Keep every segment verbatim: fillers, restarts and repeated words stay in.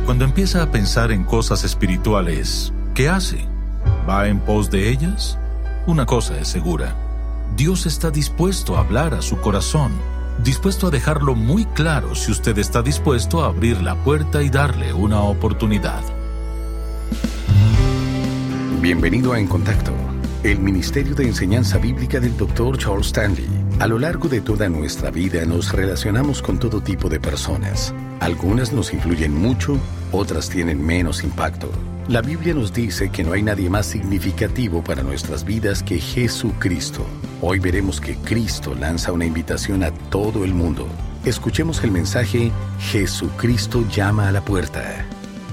Cuando empieza a pensar en cosas espirituales, ¿qué hace? ¿Va en pos de ellas? Una cosa es segura. Dios está dispuesto a hablar a su corazón, dispuesto a dejarlo muy claro si usted está dispuesto a abrir la puerta y darle una oportunidad. Bienvenido a En Contacto, el Ministerio de Enseñanza Bíblica del doctor Charles Stanley. A lo largo de toda nuestra vida nos relacionamos con todo tipo de personas. Algunas nos influyen mucho, otras tienen menos impacto. La Biblia nos dice que no hay nadie más significativo para nuestras vidas que Jesucristo. Hoy veremos que Cristo lanza una invitación a todo el mundo. Escuchemos el mensaje: Jesucristo llama a la puerta.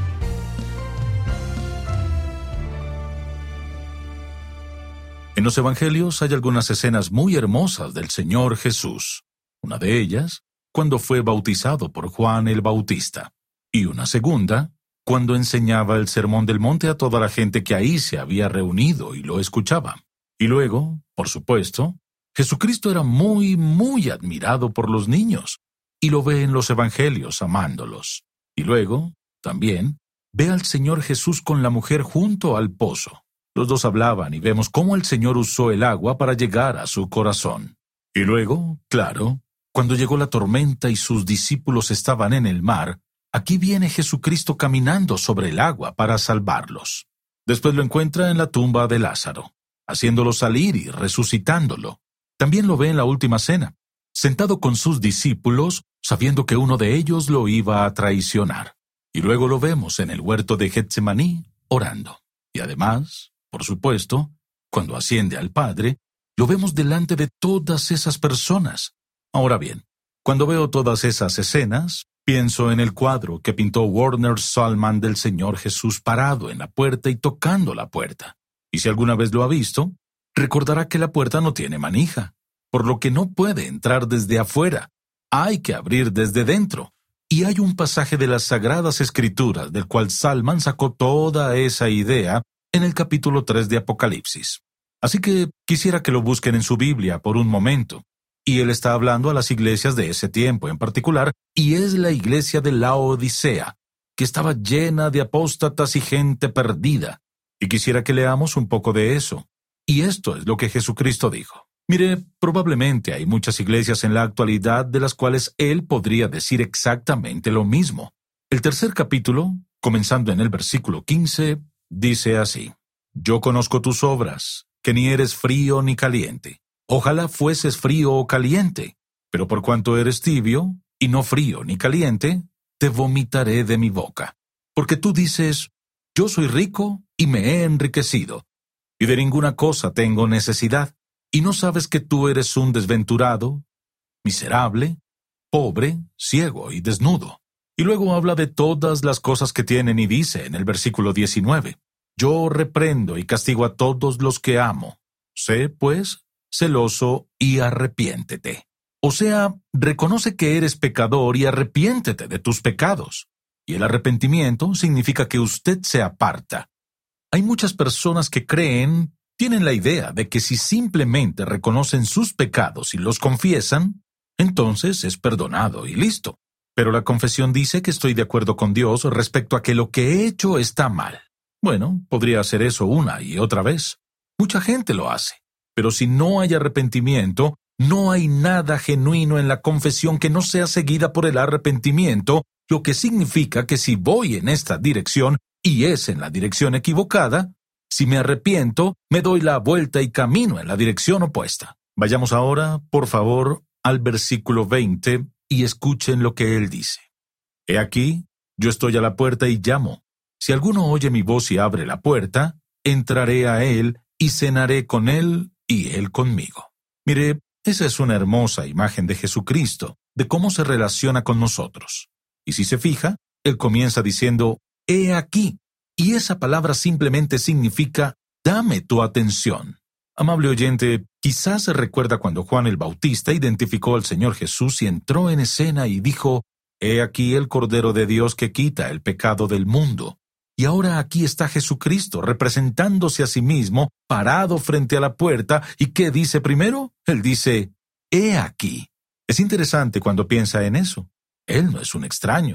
En los Evangelios hay algunas escenas muy hermosas del Señor Jesús. Una de ellas, cuando fue bautizado por Juan el Bautista. Y una segunda, cuando enseñaba el Sermón del Monte a toda la gente que ahí se había reunido y lo escuchaba. Y luego, por supuesto, Jesucristo era muy, muy admirado por los niños, y lo ve en los Evangelios amándolos. Y luego, también, ve al Señor Jesús con la mujer junto al pozo. Los dos hablaban y vemos cómo el Señor usó el agua para llegar a su corazón. Y luego, claro, cuando llegó la tormenta y sus discípulos estaban en el mar, aquí viene Jesucristo caminando sobre el agua para salvarlos. Después lo encuentra en la tumba de Lázaro, haciéndolo salir y resucitándolo. También lo ve en la última cena, sentado con sus discípulos, sabiendo que uno de ellos lo iba a traicionar. Y luego lo vemos en el huerto de Getsemaní, orando. Y además, por supuesto, cuando asciende al Padre, lo vemos delante de todas esas personas. Ahora bien, cuando veo todas esas escenas, pienso en el cuadro que pintó Werner Sallman del Señor Jesús parado en la puerta y tocando la puerta. Y si alguna vez lo ha visto, recordará que la puerta no tiene manija, por lo que no puede entrar desde afuera. Hay que abrir desde dentro. Y hay un pasaje de las Sagradas Escrituras del cual Sallman sacó toda esa idea en el capítulo tres de Apocalipsis. Así que quisiera que lo busquen en su Biblia por un momento. Y él está hablando a las iglesias de ese tiempo en particular, y es la iglesia de Laodicea, que estaba llena de apóstatas y gente perdida. Y quisiera que leamos un poco de eso. Y esto es lo que Jesucristo dijo. Mire, probablemente hay muchas iglesias en la actualidad de las cuales él podría decir exactamente lo mismo. El tercer capítulo, comenzando en el versículo quince, dice así: Yo conozco tus obras, que ni eres frío ni caliente. Ojalá fueses frío o caliente, pero por cuanto eres tibio, y no frío ni caliente, te vomitaré de mi boca. Porque tú dices: Yo soy rico y me he enriquecido, y de ninguna cosa tengo necesidad, y no sabes que tú eres un desventurado, miserable, pobre, ciego y desnudo. Y luego habla de todas las cosas que tienen y dice en el versículo diecinueve: Yo reprendo y castigo a todos los que amo. Sé, pues, celoso y arrepiéntete. O sea, reconoce que eres pecador y arrepiéntete de tus pecados. Y el arrepentimiento significa que usted se aparta. Hay muchas personas que creen, tienen la idea de que si simplemente reconocen sus pecados y los confiesan, entonces es perdonado y listo. Pero la confesión dice que estoy de acuerdo con Dios respecto a que lo que he hecho está mal. Bueno, podría hacer eso una y otra vez. Mucha gente lo hace. Pero si no hay arrepentimiento, no hay nada genuino en la confesión que no sea seguida por el arrepentimiento, lo que significa que si voy en esta dirección y es en la dirección equivocada, si me arrepiento, me doy la vuelta y camino en la dirección opuesta. Vayamos ahora, por favor, al versículo veinte y escuchen lo que él dice. He aquí, yo estoy a la puerta y llamo. Si alguno oye mi voz y abre la puerta, entraré a él y cenaré con él y él conmigo. Mire, esa es una hermosa imagen de Jesucristo, de cómo se relaciona con nosotros. Y si se fija, él comienza diciendo, he aquí, y esa palabra simplemente significa, dame tu atención. Amable oyente, quizás se recuerda cuando Juan el Bautista identificó al Señor Jesús y entró en escena y dijo, he aquí el Cordero de Dios que quita el pecado del mundo. Y ahora aquí está Jesucristo representándose a sí mismo, parado frente a la puerta, ¿y qué dice primero? Él dice, he aquí. Es interesante cuando piensa en eso. Él no es un extraño.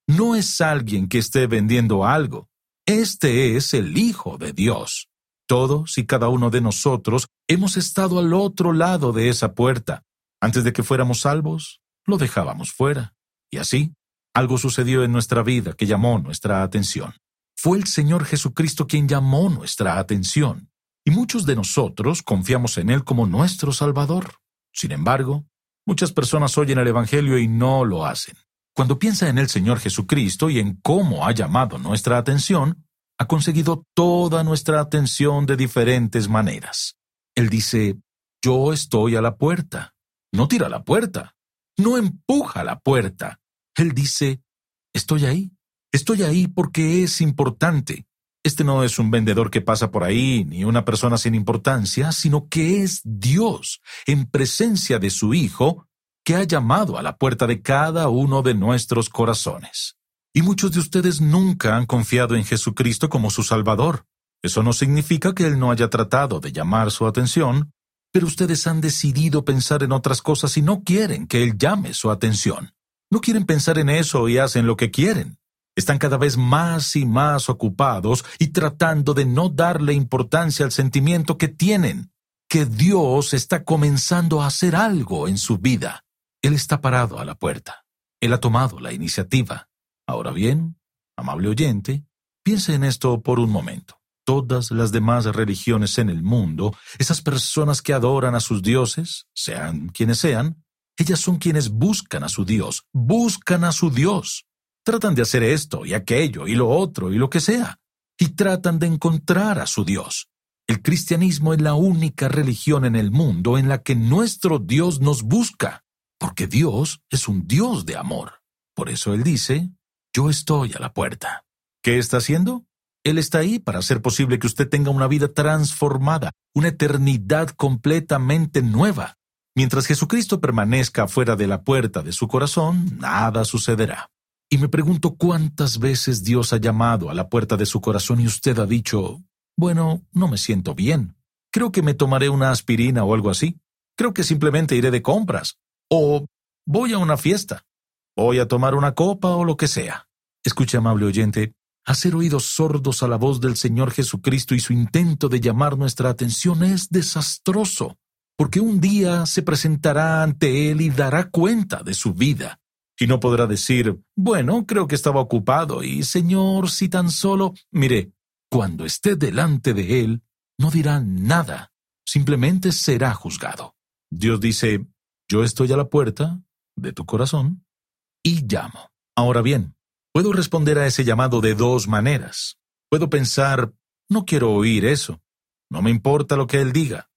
No es alguien que esté vendiendo algo. Este es el Hijo de Dios. Todos y cada uno de nosotros hemos estado al otro lado de esa puerta. Antes de que fuéramos salvos, lo dejábamos fuera. Y así, algo sucedió en nuestra vida que llamó nuestra atención. Fue el Señor Jesucristo quien llamó nuestra atención. Y muchos de nosotros confiamos en Él como nuestro Salvador. Sin embargo, muchas personas oyen el Evangelio y no lo hacen. Cuando piensa en el Señor Jesucristo y en cómo ha llamado nuestra atención, ha conseguido toda nuestra atención de diferentes maneras. Él dice, yo estoy a la puerta. No tira la puerta. No empuja la puerta. Él dice, estoy ahí. Estoy ahí porque es importante. Este no es un vendedor que pasa por ahí, ni una persona sin importancia, sino que es Dios, en presencia de su Hijo, que ha llamado a la puerta de cada uno de nuestros corazones. Y muchos de ustedes nunca han confiado en Jesucristo como su Salvador. Eso no significa que Él no haya tratado de llamar su atención, pero ustedes han decidido pensar en otras cosas y no quieren que Él llame su atención. No quieren pensar en eso y hacen lo que quieren. Están cada vez más y más ocupados y tratando de no darle importancia al sentimiento que tienen, que Dios está comenzando a hacer algo en su vida. Él está parado a la puerta. Él ha tomado la iniciativa. Ahora bien, amable oyente, piense en esto por un momento. Todas las demás religiones en el mundo, esas personas que adoran a sus dioses, sean quienes sean, ellas son quienes buscan a su Dios, buscan a su Dios. Tratan de hacer esto y aquello y lo otro y lo que sea, y tratan de encontrar a su Dios. El cristianismo es la única religión en el mundo en la que nuestro Dios nos busca, porque Dios es un Dios de amor. Por eso Él dice, yo estoy a la puerta. ¿Qué está haciendo? Él está ahí para hacer posible que usted tenga una vida transformada, una eternidad completamente nueva. Mientras Jesucristo permanezca fuera de la puerta de su corazón, nada sucederá. Y me pregunto cuántas veces Dios ha llamado a la puerta de su corazón y usted ha dicho, bueno, no me siento bien. Creo que me tomaré una aspirina o algo así. Creo que simplemente iré de compras. O voy a una fiesta. Voy a tomar una copa o lo que sea. Escuche, amable oyente, hacer oídos sordos a la voz del Señor Jesucristo y su intento de llamar nuestra atención es desastroso, porque un día se presentará ante Él y dará cuenta de su vida. Y no podrá decir, bueno, creo que estaba ocupado y, Señor, si tan solo... Mire, cuando esté delante de Él, no dirá nada, simplemente será juzgado. Dios dice, yo estoy a la puerta de tu corazón y llamo. Ahora bien, puedo responder a ese llamado de dos maneras. Puedo pensar, no quiero oír eso. No me importa lo que Él diga.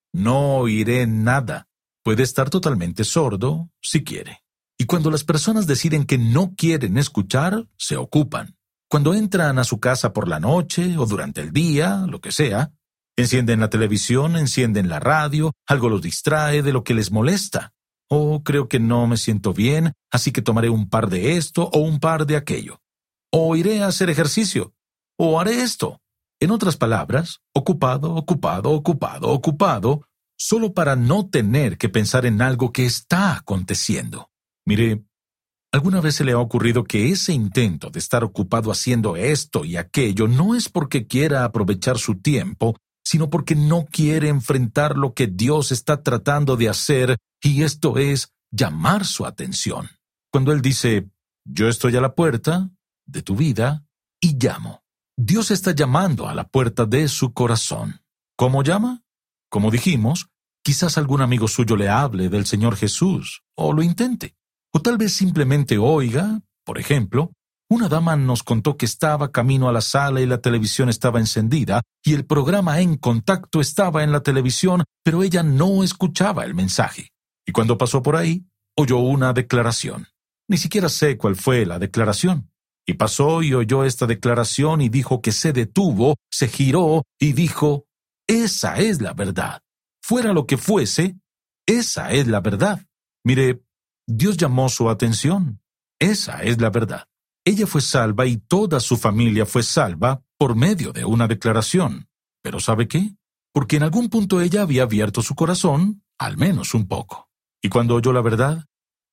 No oiré nada. Puede estar totalmente sordo si quiere. Y cuando las personas deciden que no quieren escuchar, se ocupan. Cuando entran a su casa por la noche o durante el día, lo que sea, encienden la televisión, encienden la radio, algo los distrae de lo que les molesta. O creo que no me siento bien, así que tomaré un par de esto o un par de aquello. O iré a hacer ejercicio. O haré esto. En otras palabras, ocupado, ocupado, ocupado, ocupado, solo para no tener que pensar en algo que está aconteciendo. Mire, ¿alguna vez se le ha ocurrido que ese intento de estar ocupado haciendo esto y aquello no es porque quiera aprovechar su tiempo, sino porque no quiere enfrentar lo que Dios está tratando de hacer, y esto es llamar su atención? Cuando Él dice, yo estoy a la puerta de tu vida y llamo. Dios está llamando a la puerta de su corazón. ¿Cómo llama? Como dijimos, quizás algún amigo suyo le hable del Señor Jesús, o lo intente. O tal vez simplemente oiga, por ejemplo, una dama nos contó que estaba camino a la sala y la televisión estaba encendida y el programa En Contacto estaba en la televisión, pero ella no escuchaba el mensaje. Y cuando pasó por ahí, oyó una declaración. Ni siquiera sé cuál fue la declaración. Y pasó y oyó esta declaración y dijo que se detuvo, se giró y dijo, esa es la verdad. Fuera lo que fuese, esa es la verdad. Mire, Dios llamó su atención. Esa es la verdad. Ella fue salva y toda su familia fue salva por medio de una declaración. ¿Pero sabe qué? Porque en algún punto ella había abierto su corazón, al menos un poco. Y cuando oyó la verdad,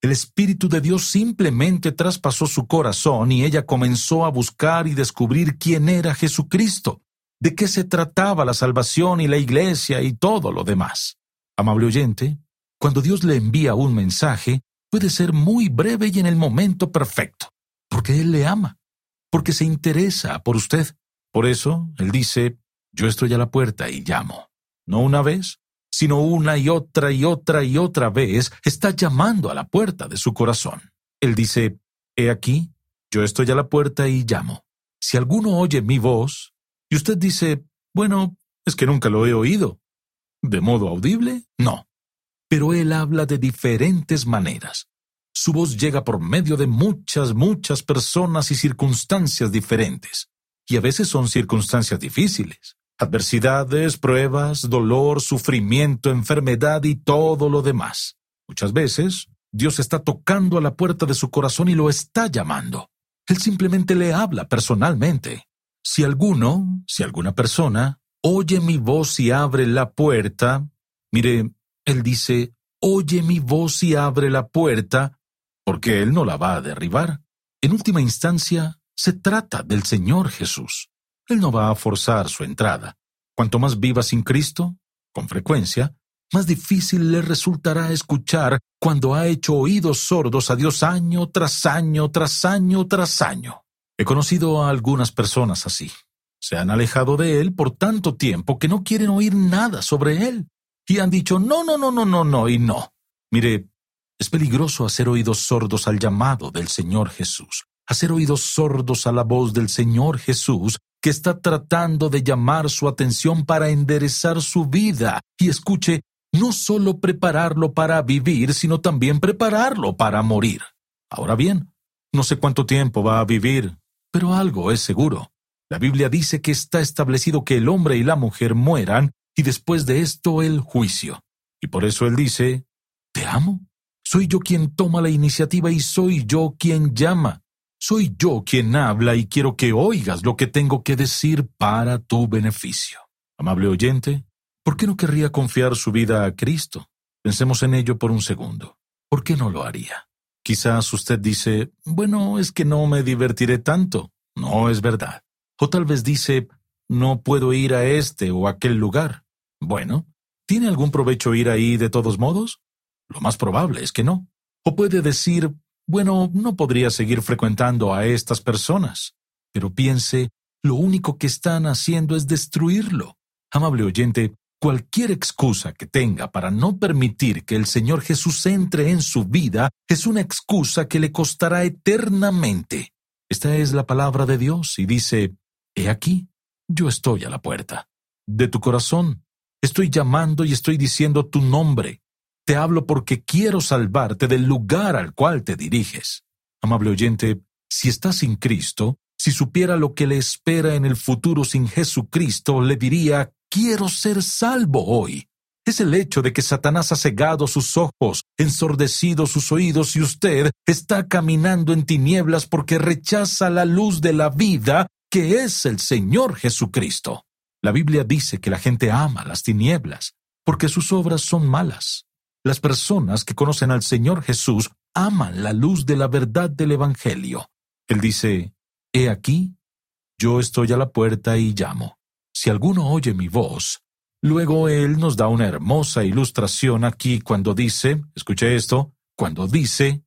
El Espíritu de Dios simplemente traspasó su corazón y ella comenzó a buscar y descubrir quién era Jesucristo, de qué se trataba la salvación y la iglesia y todo lo demás. Amable oyente, cuando Dios le envía un mensaje, puede ser muy breve y en el momento perfecto, porque Él le ama, porque se interesa por usted. Por eso, Él dice, yo estoy a la puerta y llamo. No una vez, sino una y otra y otra y otra vez está llamando a la puerta de su corazón. Él dice, he aquí, yo estoy a la puerta y llamo. Si alguno oye mi voz, y usted dice, bueno, es que nunca lo he oído. ¿De modo audible? No. Pero Él habla de diferentes maneras. Su voz llega por medio de muchas, muchas personas y circunstancias diferentes. Y a veces son circunstancias difíciles. Adversidades, pruebas, dolor, sufrimiento, enfermedad y todo lo demás. Muchas veces, Dios está tocando a la puerta de su corazón y lo está llamando. Él simplemente le habla personalmente. Si alguno, si alguna persona, oye mi voz y abre la puerta, mire, Él dice, oye mi voz y abre la puerta, porque Él no la va a derribar. En última instancia, se trata del Señor Jesús. Él no va a forzar su entrada. Cuanto más viva sin Cristo, con frecuencia, más difícil le resultará escuchar cuando ha hecho oídos sordos a Dios año tras año, tras año, tras año. He conocido a algunas personas así. Se han alejado de Él por tanto tiempo que no quieren oír nada sobre Él. Y han dicho, no, no, no, no, no, no, y no. Mire, es peligroso hacer oídos sordos al llamado del Señor Jesús. Hacer oídos sordos a la voz del Señor Jesús, que está tratando de llamar su atención para enderezar su vida. Y escuche, no solo prepararlo para vivir, sino también prepararlo para morir. Ahora bien, no sé cuánto tiempo va a vivir, pero algo es seguro. La Biblia dice que está establecido que el hombre y la mujer mueran, y después de esto el juicio. Y por eso Él dice, ¿te amo? Soy yo quien toma la iniciativa y soy yo quien llama. Soy yo quien habla y quiero que oigas lo que tengo que decir para tu beneficio. Amable oyente, ¿por qué no querría confiar su vida a Cristo? Pensemos en ello por un segundo. ¿Por qué no lo haría? Quizás usted dice, bueno, es que no me divertiré tanto. No es verdad. O tal vez dice, no puedo ir a este o aquel lugar. Bueno, ¿tiene algún provecho ir ahí de todos modos? Lo más probable es que no. O puede decir, bueno, no podría seguir frecuentando a estas personas. Pero piense, lo único que están haciendo es destruirlo. Amable oyente, cualquier excusa que tenga para no permitir que el Señor Jesús entre en su vida es una excusa que le costará eternamente. Esta es la palabra de Dios y dice, he aquí, yo estoy a la puerta. De tu corazón, estoy llamando y estoy diciendo tu nombre. Te hablo porque quiero salvarte del lugar al cual te diriges. Amable oyente, si está sin Cristo, si supiera lo que le espera en el futuro sin Jesucristo, le diría, quiero ser salvo hoy. Es el hecho de que Satanás ha cegado sus ojos, ensordecido sus oídos y usted está caminando en tinieblas porque rechaza la luz de la vida que es el Señor Jesucristo. La Biblia dice que la gente ama las tinieblas porque sus obras son malas. Las personas que conocen al Señor Jesús aman la luz de la verdad del Evangelio. Él dice, he aquí, yo estoy a la puerta y llamo. Si alguno oye mi voz, luego Él nos da una hermosa ilustración aquí cuando dice, escuche esto, cuando dice,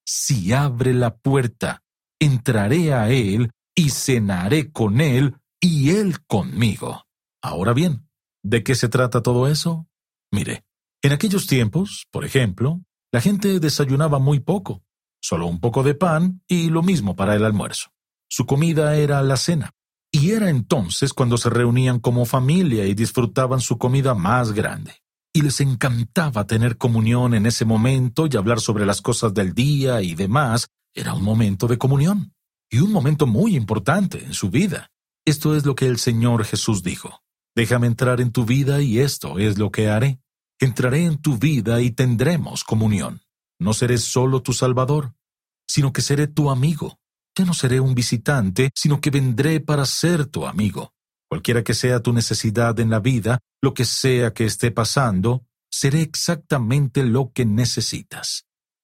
si abre la puerta, entraré a Él y cenaré con Él y Él conmigo. Ahora bien, ¿de qué se trata todo eso? Mire, en aquellos tiempos, por ejemplo, la gente desayunaba muy poco, solo un poco de pan y lo mismo para el almuerzo. Su comida era la cena, y era entonces cuando se reunían como familia y disfrutaban su comida más grande. Y les encantaba tener comunión en ese momento y hablar sobre las cosas del día y demás. Era un momento de comunión, y un momento muy importante en su vida. Esto es lo que el Señor Jesús dijo. Déjame entrar en tu vida y esto es lo que haré. Entraré en tu vida y tendremos comunión. No seré solo tu Salvador, sino que seré tu amigo. Ya no seré un visitante, sino que vendré para ser tu amigo. Cualquiera que sea tu necesidad en la vida, lo que sea que esté pasando, seré exactamente lo que necesitas.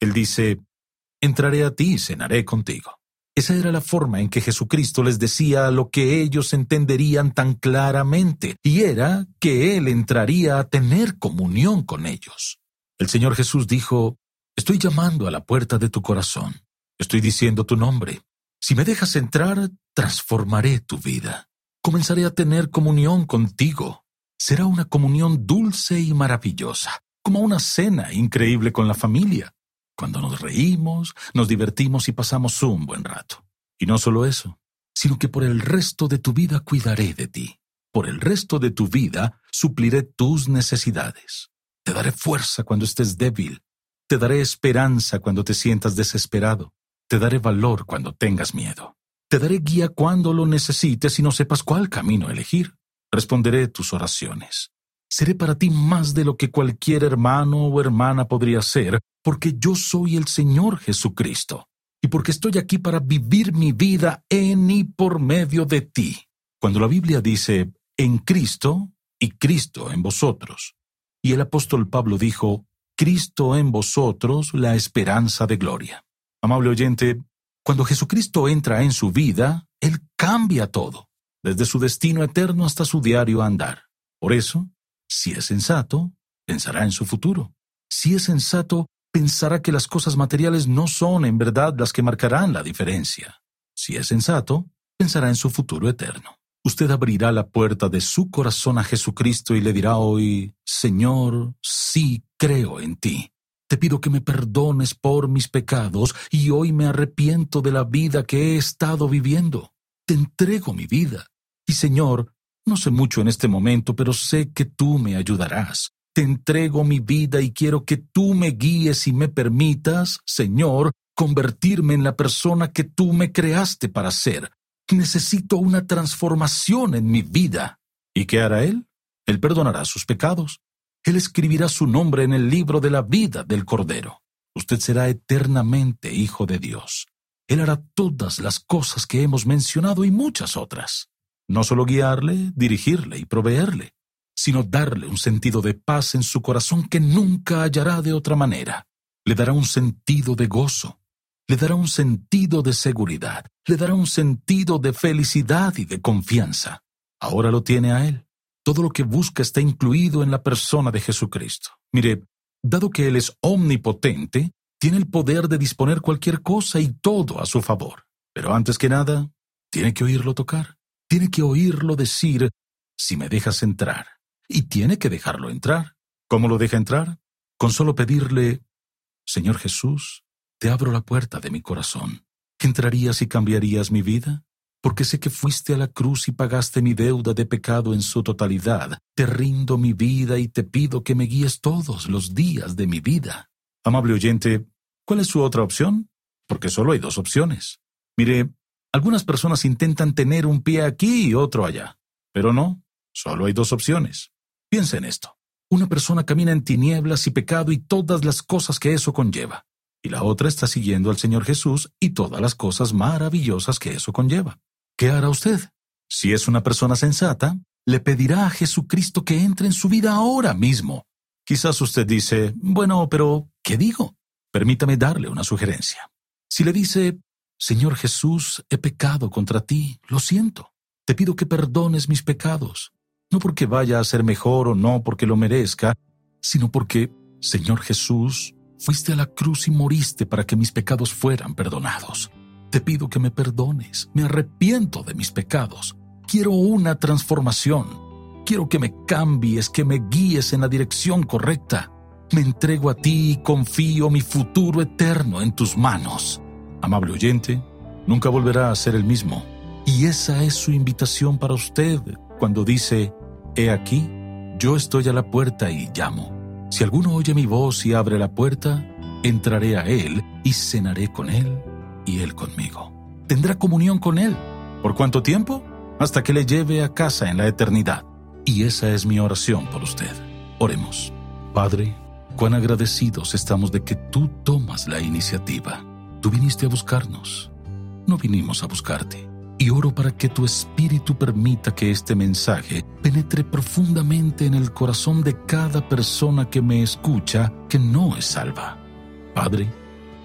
Él dice, entraré a ti y cenaré contigo. Esa era la forma en que Jesucristo les decía lo que ellos entenderían tan claramente, y era que Él entraría a tener comunión con ellos. El Señor Jesús dijo, estoy llamando a la puerta de tu corazón. Estoy diciendo tu nombre. Si me dejas entrar, transformaré tu vida. Comenzaré a tener comunión contigo. Será una comunión dulce y maravillosa, como una cena increíble con la familia, cuando nos reímos, nos divertimos y pasamos un buen rato. Y no solo eso, sino que por el resto de tu vida cuidaré de ti. Por el resto de tu vida supliré tus necesidades. Te daré fuerza cuando estés débil. Te daré esperanza cuando te sientas desesperado. Te daré valor cuando tengas miedo. Te daré guía cuando lo necesites y no sepas cuál camino elegir. Responderé tus oraciones. Seré para ti más de lo que cualquier hermano o hermana podría ser, porque yo soy el Señor Jesucristo, y porque estoy aquí para vivir mi vida en y por medio de ti. Cuando la Biblia dice, en Cristo y Cristo en vosotros, y el apóstol Pablo dijo, Cristo en vosotros, la esperanza de gloria. Amable oyente, cuando Jesucristo entra en su vida, Él cambia todo, desde su destino eterno hasta su diario andar. Por eso, si es sensato, pensará en su futuro. Si es sensato, pensará que las cosas materiales no son en verdad las que marcarán la diferencia. Si es sensato, pensará en su futuro eterno. Usted abrirá la puerta de su corazón a Jesucristo y le dirá hoy, Señor, sí creo en ti. Te pido que me perdones por mis pecados y hoy me arrepiento de la vida que he estado viviendo. Te entrego mi vida. Y Señor, no sé mucho en este momento, pero sé que tú me ayudarás. Te entrego mi vida y quiero que tú me guíes y me permitas, Señor, convertirme en la persona que tú me creaste para ser. Necesito una transformación en mi vida. ¿Y qué hará Él? Él perdonará sus pecados. Él escribirá su nombre en el libro de la vida del Cordero. Usted será eternamente hijo de Dios. Él hará todas las cosas que hemos mencionado y muchas otras. No solo guiarle, dirigirle y proveerle, sino darle un sentido de paz en su corazón que nunca hallará de otra manera. Le dará un sentido de gozo, le dará un sentido de seguridad, le dará un sentido de felicidad y de confianza. Ahora lo tiene a Él. Todo lo que busca está incluido en la persona de Jesucristo. Mire, dado que Él es omnipotente, tiene el poder de disponer cualquier cosa y todo a su favor. Pero antes que nada, tiene que oírlo tocar. Tiene que oírlo decir, si me dejas entrar. Y tiene que dejarlo entrar. ¿Cómo lo deja entrar? Con solo pedirle, Señor Jesús, te abro la puerta de mi corazón. ¿Entrarías y cambiarías mi vida? Porque sé que fuiste a la cruz y pagaste mi deuda de pecado en su totalidad. Te rindo mi vida y te pido que me guíes todos los días de mi vida. Amable oyente, ¿cuál es su otra opción? Porque solo hay dos opciones. Mire, algunas personas intentan tener un pie aquí y otro allá. Pero no, solo hay dos opciones. Piensa en esto. Una persona camina en tinieblas y pecado y todas las cosas que eso conlleva. Y la otra está siguiendo al Señor Jesús y todas las cosas maravillosas que eso conlleva. ¿Qué hará usted? Si es una persona sensata, le pedirá a Jesucristo que entre en su vida ahora mismo. Quizás usted dice, bueno, pero ¿qué digo? Permítame darle una sugerencia. Si le dice, Señor Jesús, he pecado contra ti, lo siento. Te pido que perdones mis pecados. No porque vaya a ser mejor o no porque lo merezca, sino porque, Señor Jesús, fuiste a la cruz y moriste para que mis pecados fueran perdonados. Te pido que me perdones, me arrepiento de mis pecados. Quiero una transformación. Quiero que me cambies, que me guíes en la dirección correcta. Me entrego a ti y confío mi futuro eterno en tus manos. Amable oyente, nunca volverá a ser el mismo. Y esa es su invitación para usted cuando dice, he aquí, yo estoy a la puerta y llamo. Si alguno oye mi voz y abre la puerta, entraré a él y cenaré con él y él conmigo. Tendrá comunión con él. ¿Por cuánto tiempo? Hasta que le lleve a casa en la eternidad. Y esa es mi oración por usted. Oremos. Padre, cuán agradecidos estamos de que tú tomas la iniciativa. Tú viniste a buscarnos. No vinimos a buscarte. Y oro para que tu Espíritu permita que este mensaje penetre profundamente en el corazón de cada persona que me escucha que no es salva. Padre,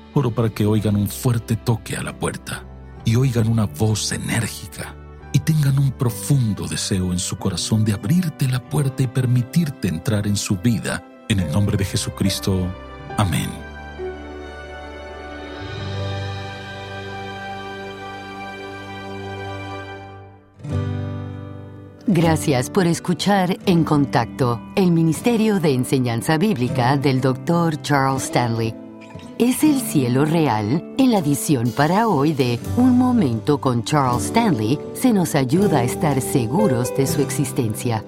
oro para que oigan un fuerte toque a la puerta y oigan una voz enérgica y tengan un profundo deseo en su corazón de abrirte la puerta y permitirte entrar en su vida. En el nombre de Jesucristo. Amén. Gracias por escuchar En Contacto, el Ministerio de Enseñanza Bíblica del doctor Charles Stanley. Es el cielo real. En la edición para hoy de Un Momento con Charles Stanley se nos ayuda a estar seguros de su existencia.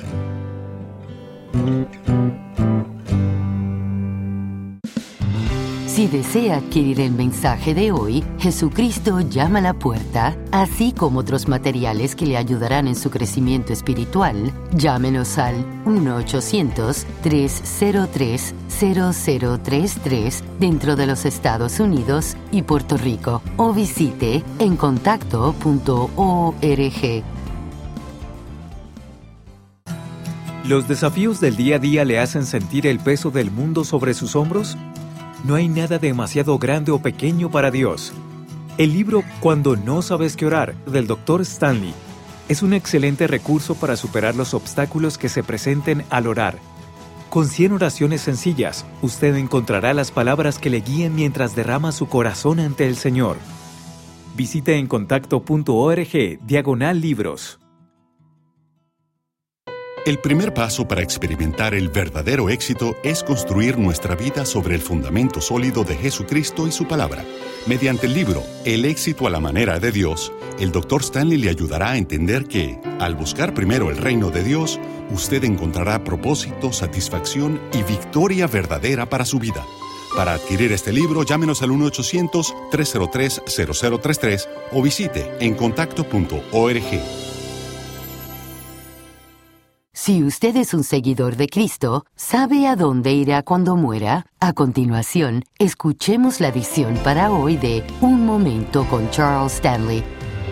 Si desea adquirir el mensaje de hoy, Jesucristo llama a la puerta, así como otros materiales que le ayudarán en su crecimiento espiritual, llámenos al uno ochocientos, tres cero tres, cero cero tres tres dentro de los Estados Unidos y Puerto Rico o visite en contacto punto org. ¿Los desafíos del día a día le hacen sentir el peso del mundo sobre sus hombros? No hay nada demasiado grande o pequeño para Dios. El libro Cuando no sabes qué orar, del doctor Stanley, es un excelente recurso para superar los obstáculos que se presenten al orar. Con cien oraciones sencillas, usted encontrará las palabras que le guíen mientras derrama su corazón ante el Señor. Visite en contacto punto org, diagonal libros. El primer paso para experimentar el verdadero éxito es construir nuestra vida sobre el fundamento sólido de Jesucristo y su palabra. Mediante el libro El éxito a la manera de Dios, el doctor Stanley le ayudará a entender que, al buscar primero el reino de Dios, usted encontrará propósito, satisfacción y victoria verdadera para su vida. Para adquirir este libro, llámenos al uno ochocientos, tres cero tres, cero cero tres tres o visite en contacto punto org. Si usted es un seguidor de Cristo, ¿sabe a dónde irá cuando muera? A continuación, escuchemos la edición para hoy de Un Momento con Charles Stanley.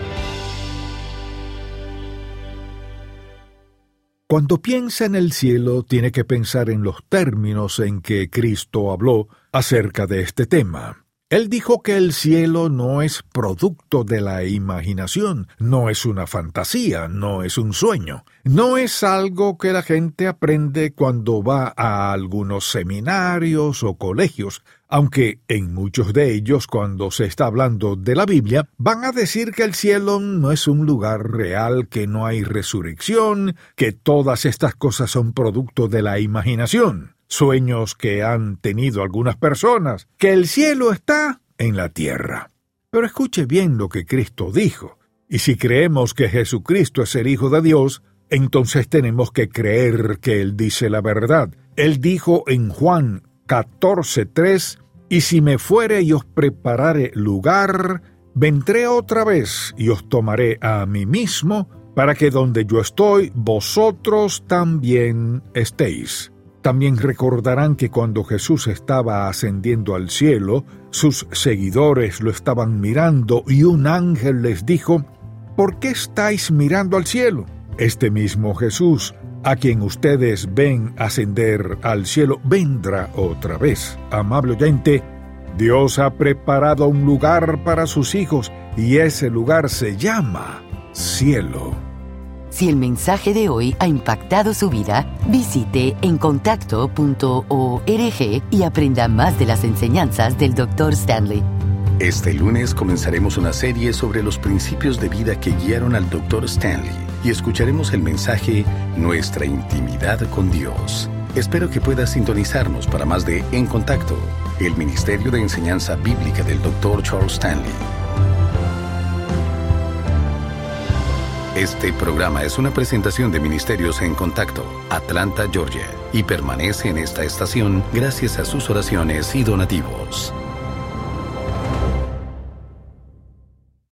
Cuando piensa en el cielo, tiene que pensar en los términos en que Cristo habló acerca de este tema. Él dijo que el cielo no es producto de la imaginación, no es una fantasía, no es un sueño, no es algo que la gente aprende cuando va a algunos seminarios o colegios, aunque en muchos de ellos, cuando se está hablando de la Biblia, van a decir que el cielo no es un lugar real, que no hay resurrección, que todas estas cosas son producto de la imaginación. Sueños que han tenido algunas personas, que el cielo está en la tierra. Pero escuche bien lo que Cristo dijo, y si creemos que Jesucristo es el Hijo de Dios, entonces tenemos que creer que Él dice la verdad. Él dijo en Juan catorce tres, «Y si me fuere y os preparare lugar, vendré otra vez y os tomaré a mí mismo, para que donde yo estoy, vosotros también estéis». También recordarán que cuando Jesús estaba ascendiendo al cielo, sus seguidores lo estaban mirando y un ángel les dijo, «¿Por qué estáis mirando al cielo? Este mismo Jesús, a quien ustedes ven ascender al cielo, vendrá otra vez». Amable oyente, Dios ha preparado un lugar para sus hijos y ese lugar se llama cielo. Si el mensaje de hoy ha impactado su vida, visite en contacto punto org y aprenda más de las enseñanzas del doctor Stanley. Este lunes comenzaremos una serie sobre los principios de vida que guiaron al doctor Stanley y escucharemos el mensaje Nuestra intimidad con Dios. Espero que puedas sintonizarnos para más de En Contacto, el Ministerio de Enseñanza Bíblica del doctor Charles Stanley. Este programa es una presentación de Ministerios en Contacto, Atlanta, Georgia, y permanece en esta estación gracias a sus oraciones y donativos.